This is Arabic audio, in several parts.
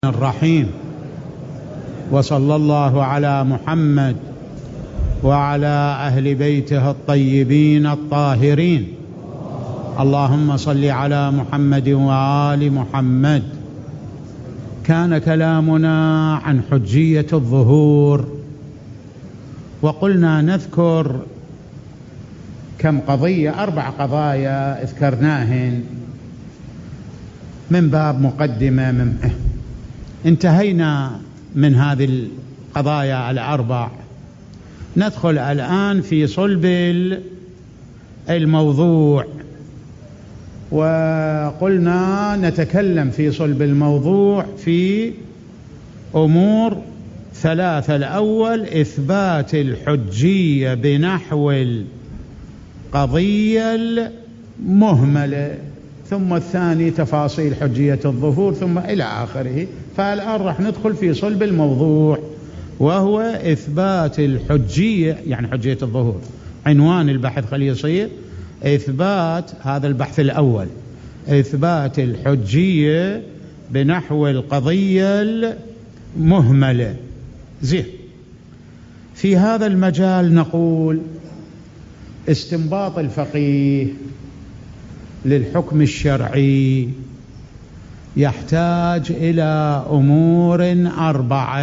الرحيم، وصلى الله على محمد وعلى أهل بيته الطيبين الطاهرين. اللهم صل على محمد وآل محمد. كان كلامنا عن حجية الظهور، وقلنا نذكر كم قضية، 4 قضايا اذكرناهن من باب مقدمة. انتهينا من هذه القضايا 4. ندخل الآن في صلب الموضوع، وقلنا نتكلم في صلب الموضوع في أمور 3. الأول إثبات الحجية بنحو القضية المهملة، ثم الثاني تفاصيل حجية الظهور، ثم إلى آخره. فالآن راح ندخل في صلب الموضوع، وهو إثبات الحجية، يعني حجية الظهور. عنوان البحث خليه يصير إثبات، هذا البحث الأول، إثبات الحجية بنحو القضية المهملة. زين، في هذا المجال نقول استنباط الفقيه للحكم الشرعي يحتاج إلى أمور 4.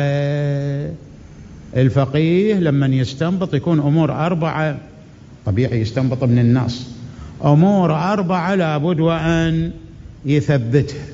الفقيه لما يستنبط يكون أمور 4، طبيعي يستنبط من النص. أمور 4 لابد وأن يثبتها.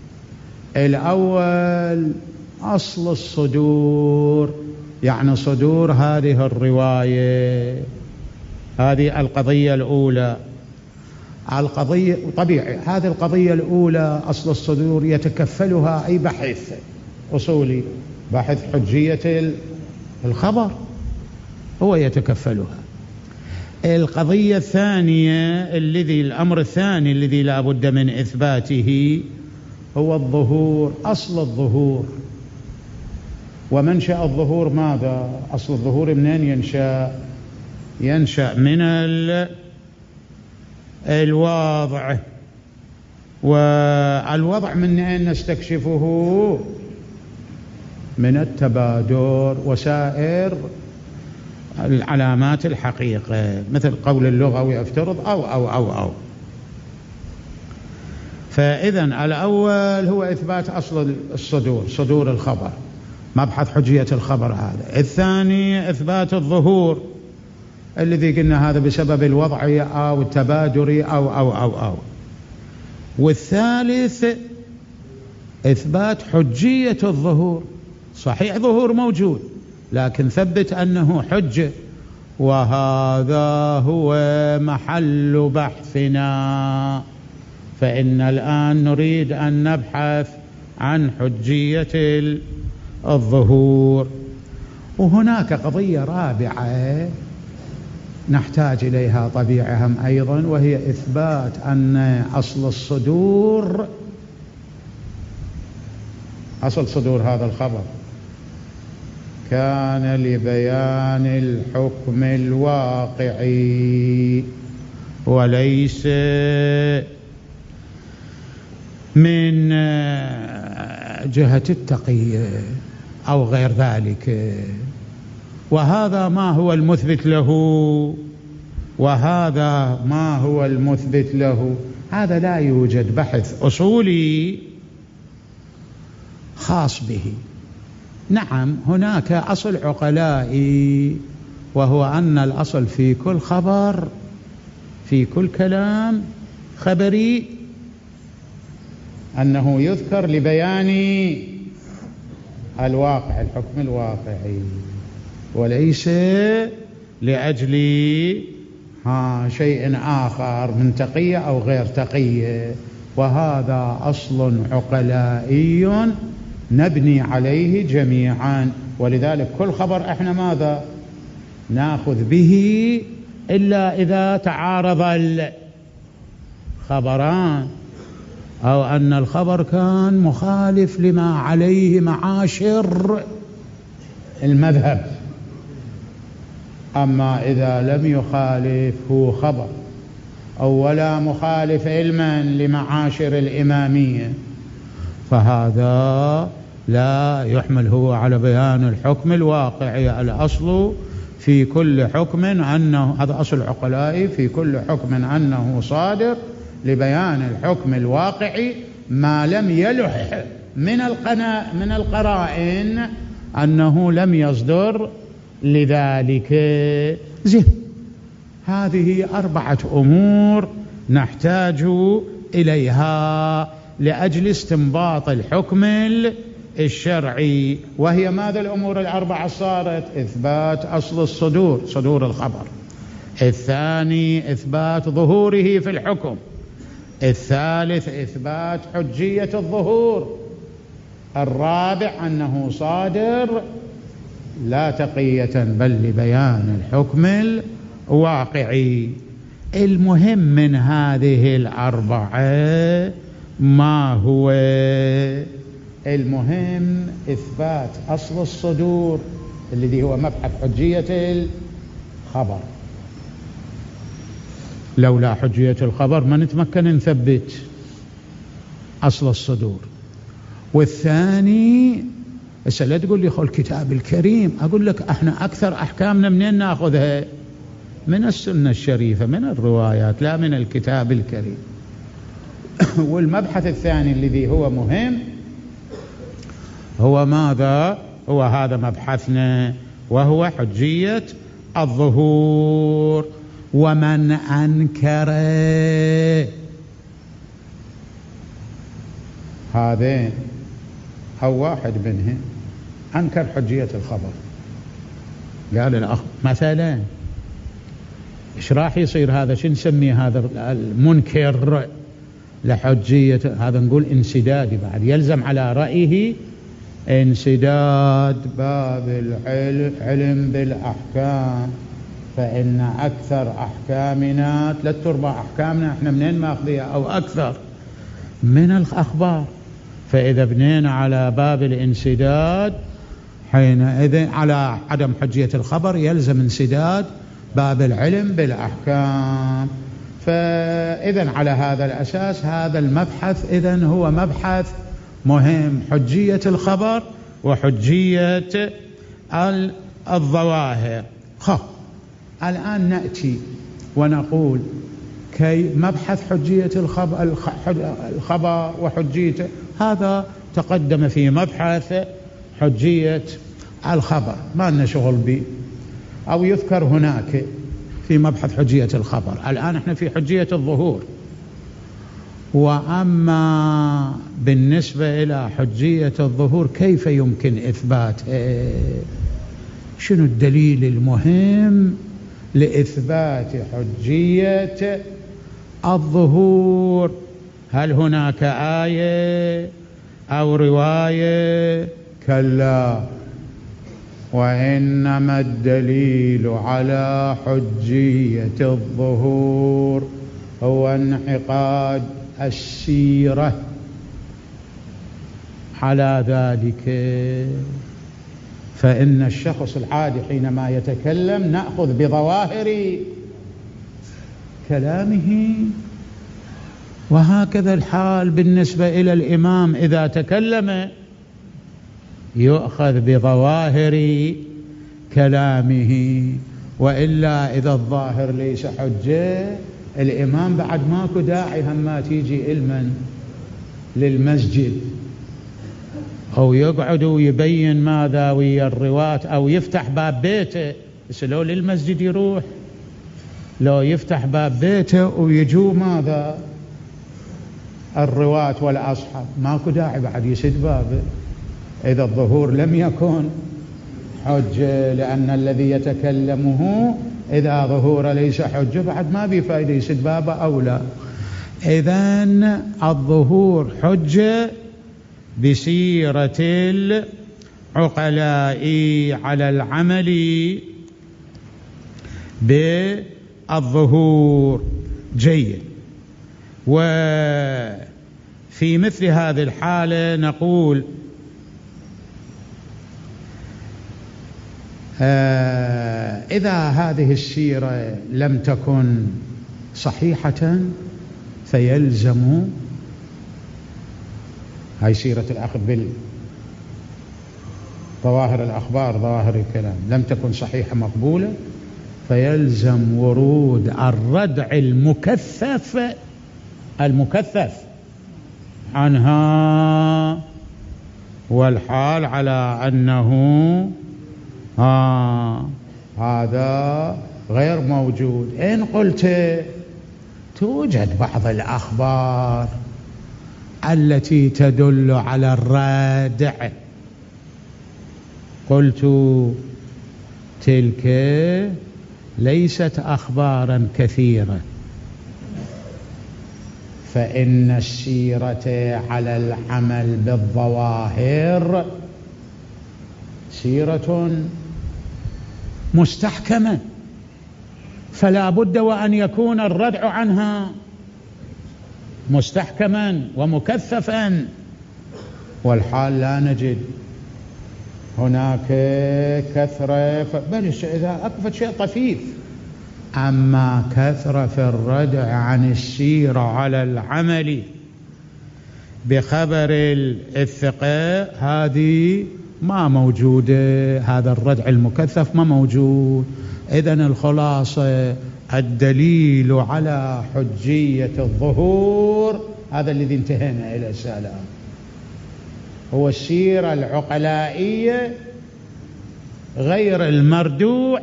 الأول أصل الصدور، يعني صدور هذه الرواية، هذه القضية الأولى. القضية طبيعي، هذه القضية الأولى أصل الصدور يتكفلها أي بحث أصولي، بحث حجية الخبر هو يتكفلها. القضية الثانية، الأمر الثاني الذي لا بد من إثباته هو الظهور، أصل الظهور. ومنشأ الظهور ماذا؟ أصل الظهور منين ينشأ من الوضع، والوضع من أين نستكشفه؟ من التبادر وسائر العلامات الحقيقة، مثل قول اللغوي افترض أو. فإذا الأول هو إثبات أصل الصدور، صدور الخبر، مبحث حجية الخبر هذا. الثاني إثبات الظهور الذي قلنا هذا بسبب الوضع أو التبادر أو. والثالث إثبات حجية الظهور. صحيح ظهور موجود، لكن ثبت أنه حجة، وهذا هو محل بحثنا. فإن الآن نريد أن نبحث عن حجية الظهور. وهناك قضية 4 نحتاج إليها طبيعهم أيضا، وهي إثبات أن أصل الصدور، أصل صدور هذا الخبر كان لبيان الحكم الواقعي، وليس من جهة التقية أو غير ذلك. وهذا ما هو المثبت له، وهذا ما هو المثبت له. هذا لا يوجد بحث أصولي خاص به. نعم، هناك أصل عقلائي، وهو أن الأصل في كل خبر، في كل كلام خبري، أنه يذكر لبيان الواقع، الحكم الواقعي، وليس لأجل شيء آخر من تقية أو غير تقية. وهذا أصل عقلائي نبني عليه جميعا. ولذلك كل خبر احنا ماذا ناخذ به إلا إذا تعارض الخبران، أو أن الخبر كان مخالف لما عليه معاشر المذهب. أما إذا لم يخالف هو خبر، أو ولا مخالف علما لمعاشر الإمامية، فهذا لا يحمل هو على بيان الحكم الواقعي. الأصل في كل حكم أنه، هذا أصل عقلائي، في كل حكم أنه صادر لبيان الحكم الواقعي ما لم يلح من القرائن أنه لم يصدر لذلك. زين، هذه 4 أمور نحتاج إليها لأجل استنباط الحكم الشرعي. وهي ماذا الأمور 4 صارت؟ إثبات أصل الصدور، صدور الخبر. الثاني إثبات ظهوره في الحكم. الثالث إثبات حجية الظهور. الرابع أنه صادر لا تقية بل لبيان الحكم الواقعي. المهم من هذه 4 ما هو؟ المهم إثبات أصل الصدور الذي هو مبحث حجية الخبر. لولا حجية الخبر ما نتمكن نثبت أصل الصدور. والثاني، هسه لا تقول لي خذ الكتاب الكريم، أقول لك احنا أكثر أحكامنا منين نأخذها؟ من السنة الشريفة، من الروايات، لا من الكتاب الكريم. والمبحث الثاني الذي هو مهم هو ماذا؟ هو هذا مبحثنا، وهو حجية الظهور. ومن أنكر هذين أو واحد منهم أنكر حجية الخبر، قال الأخ مثلا إيش راح يصير هذا؟ شو نسميه هذا المنكر لحجية؟ هذا نقول انسدادي، بعد يلزم على رأيه انسداد باب العلم بالأحكام. فإن أكثر أحكامنا 3/4 أحكامنا احنا منين ماخذيها؟ أو أكثر من الأخبار. فإذا بنينا على باب الانسداد حينئذ على عدم حجية الخبر يلزم انسداد باب العلم بالأحكام. فإذا على هذا الأساس هذا المبحث إذن هو مبحث مهم، حجية الخبر وحجية الظواهر. الآن نأتي ونقول كي مبحث حجية الخبر وحجيته هذا تقدم في مبحث حجية الخبر، ما لنا شغل به، أو يذكر هناك في مبحث حجية الخبر. الآن احنا في حجية الظهور. وأما بالنسبة إلى حجية الظهور كيف يمكن إثباتها؟ شنو الدليل المهم لإثبات حجية الظهور؟ هل هناك آية أو رواية؟ كلا، وإنما الدليل على حجية الظهور هو انعقاد السيرة على ذلك. فإن الشخص العادي حينما يتكلم نأخذ بظواهر كلامه، وهكذا الحال بالنسبة إلى الإمام إذا تكلم يؤخذ بظواهر كلامه. وإلا إذا الظاهر ليس حجة الإمام بعد ماكو داعي هما تيجي إلما للمسجد أو يقعد ويبين ماذا ويا الرواة أو يفتح باب بيته. بس لو للمسجد يروح، لو يفتح باب بيته ويجوا ماذا الرواة والأصحاب ماكو داعي بعد يسد بابه إذا الظهور لم يكن حجة، لأن الذي يتكلمه إذا ظهور ليس حجة بعد ما بفائدة يسد بابه أولى. إذن الظهور حجة بسيرة العقلاء على العمل بالظهور. جيد. وفي مثل هذه الحالة نقول إذا هذه السيرة لم تكن صحيحة فيلزم، هاي سيرة الأخذ ظواهر الأخبار ظواهر الكلام لم تكن صحيحة مقبولة، فيلزم ورود الردع المكثف عنها، والحال على أنه هذا غير موجود. إن قلت توجد بعض الأخبار التي تدل على الردع، قلت تلك ليست أخبارا كثيرة، فإن السيرة على العمل بالظواهر سيرة مستحكمة، فلا بد وأن يكون الردع عنها مستحكما ومكثفا، والحال لا نجد هناك كثرة، بل إذا أكفت شيء طفيف، أما كثرة في الردع عن السيرة على العمل بخبر الثقة هذه ما موجودة، هذا الردع المكثف ما موجود. إذن الخلاصة الدليل على حجية الظهور هذا الذي انتهينا إلى السلام، هو السيرة العقلائية غير المردوع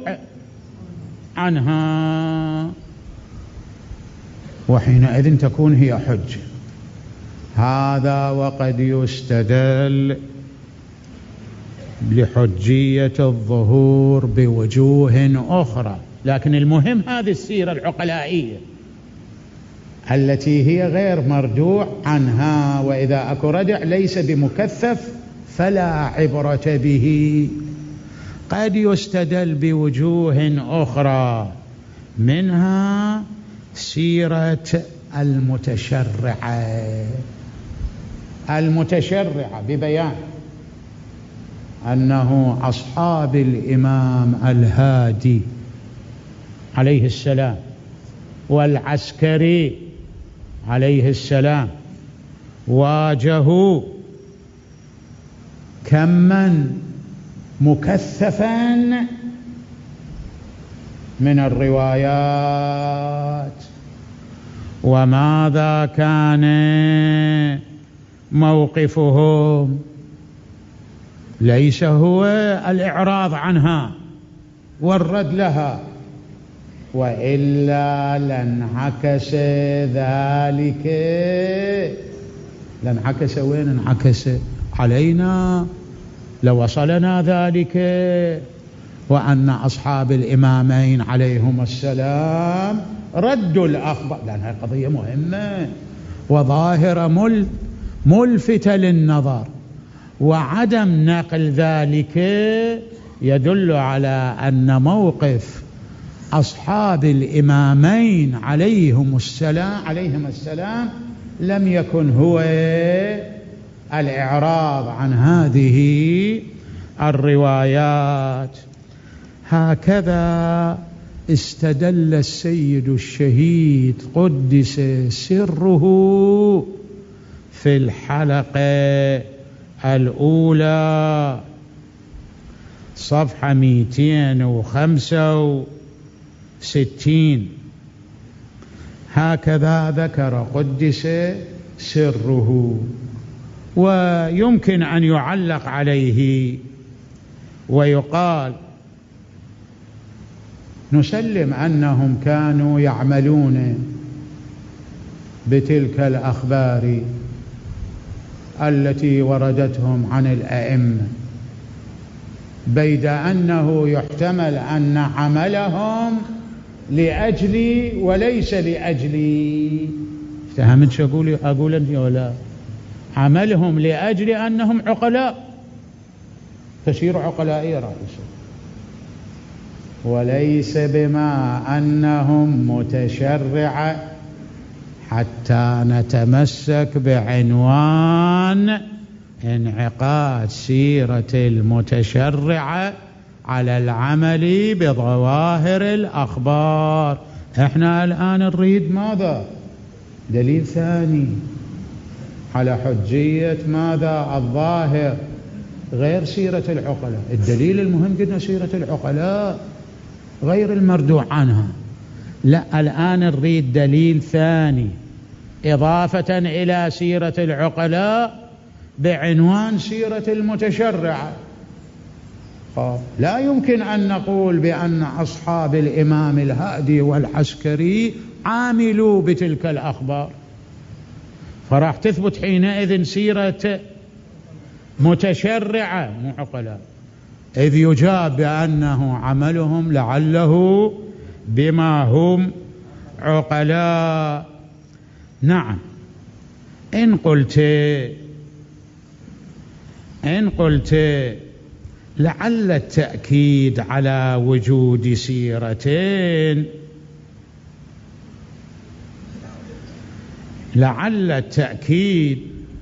عنها، وحينئذ تكون هي حجة. هذا وقد يستدل لحجية الظهور بوجوه أخرى، لكن المهم هذه السيرة العقلائية التي هي غير مردوع عنها، وإذا أكو ردع ليس بمكثف فلا عبرة به. قد يستدل بوجوه أخرى، منها سيرة المتشرعة ببيان أنه أصحاب الإمام الهادي عليه السلام والعسكري عليه السلام واجهوا كما مكثفا من الروايات. وماذا كان موقفهم؟ ليس هو الإعراض عنها والرد لها، وإلا لانعكس ذلك. لانعكس وين؟ انعكس علينا لوصلنا ذلك، وأن أصحاب الإمامين عليهم السلام ردوا الأخبار، لأنها قضية مهمة وظاهرة ملفتة للنظر، وعدم نقل ذلك يدل على أن موقف أصحاب الإمامين عليهم السلام لم يكن هو الإعراض عن هذه الروايات. هكذا استدل السيد الشهيد قدس سره في الحلقة الأولى صفحة 265. هكذا ذكر قدس سره، ويمكن أن يعلق عليه ويقال نسلم أنهم كانوا يعملون بتلك الأخبار التي وردتهم عن الأئمة، بيد أنه يحتمل أن عملهم لأجلي وليس لأجلي. فهمت شو أقول أنت ولا؟ عملهم لأجل أنهم عقلاء، تسير عقلائية رئيسة، وليس بما أنهم متشرعة حتى نتمسك بعنوان انعقاد سيرة المتشرعة على العمل بظواهر الأخبار. احنا الآن نريد ماذا؟ دليل ثاني على حجية ماذا؟ الظاهر، غير سيرة العقلاء. الدليل المهم جدا سيرة العقلاء غير المردوع عنها. لا، الآن نريد دليل ثاني إضافة إلى سيرة العقلاء بعنوان سيرة المتشرعة. لا يمكن أن نقول بأن أصحاب الإمام الهادي والعسكري عاملوا بتلك الأخبار، فراح تثبت حينئذ سيرة متشرعة مو عقلاء، إذ يجاب بأنه عملهم لعله بما هم عقلاء. نعم، إن قلت لعل التأكيد على وجود سيرتين، لعل التأكيد،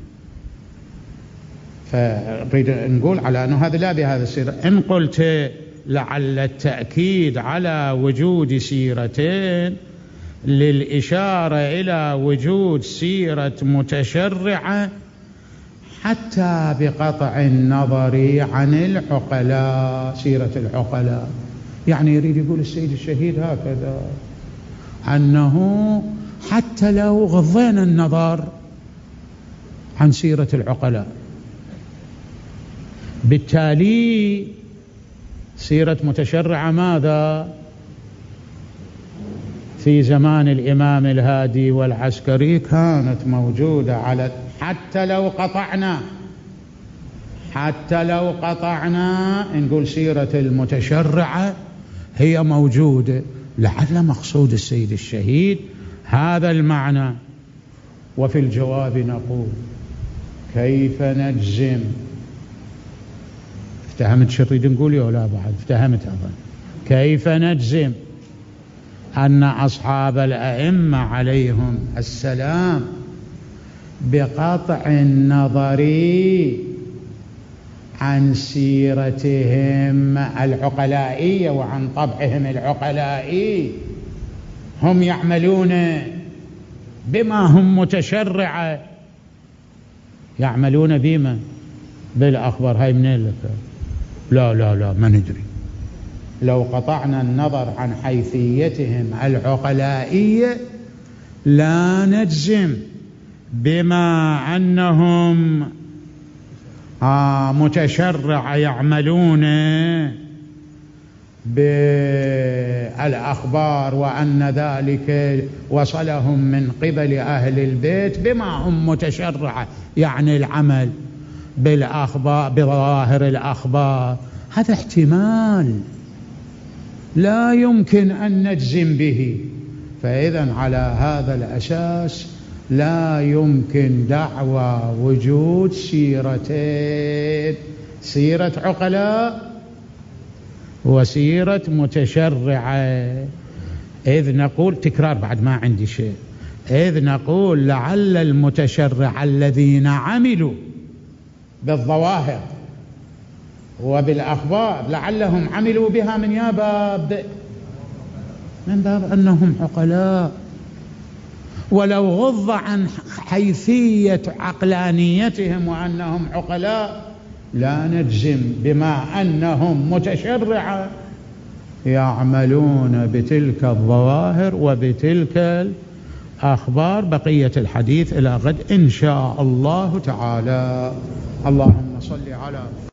فنريد نقول على أنه هذا لا بهذا السيرة. إن قلت لعل التأكيد على وجود سيرتين للإشارة إلى وجود سيرة متشرعة حتى بقطع النظر عن العقلاء، سيرة العقلاء. يعني يريد يقول السيد الشهيد هكذا، أنه حتى لو غضينا النظر عن سيرة العقلاء، بالتالي سيرة متشرعة ماذا في زمان الإمام الهادي والعسكري كانت موجودة على، حتى لو قطعنا نقول سيرة المتشرعة هي موجودة. لعل مقصود السيد الشهيد هذا المعنى. وفي الجواب نقول كيف نجزم؟ افتهمت شو نريد نقول يا لا بعد؟ افتهمت أظن. كيف نجزم أن أصحاب الأئمة عليهم السلام بقطع النظر عن سيرتهم العقلائية وعن طبعهم العقلائي هم يعملون بما هم متشرعة، يعملون بما بالأخبار؟ هاي منين لك؟ لا ما ندري. لو قطعنا النظر عن حيثيتهم العقلائية لا نجزم بما أنهم متشرع يعملون بالأخبار وأن ذلك وصلهم من قبل أهل البيت بما هم متشرع، يعني العمل بالأخبار بظواهر الأخبار. هذا احتمال لا يمكن أن نجزم به. فإذا على هذا الأساس لا يمكن دعوى وجود سيرتين، سيرة عقلاء وسيرة متشرعة، إذ نقول تكرار بعد ما عندي شيء، إذ نقول لعل المتشرع الذين عملوا بالظواهر وبالأخبار لعلهم عملوا بها من باب أنهم عقلاء. ولو غض عن حيثية عقلانيتهم وأنهم عقلاء لا نجزم بما أنهم متشرعة يعملون بتلك الظواهر وبتلك الأخبار. بقية الحديث إلى غد إن شاء الله تعالى. اللهم صل على